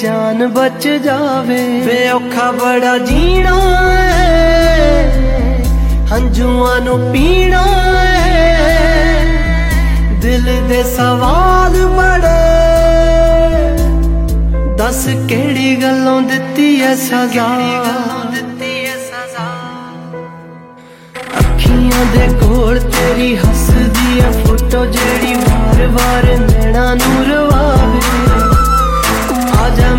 जान बच जावे वे औखा बड़ा जीना है हंजुआं नू पीना है दिल दे सवाल बड़े दस केड़ी गल्लों दित्ती है सजा अखियां दे कोल तेरी हसदी है फोटो जेड़ी वार वार नैना नू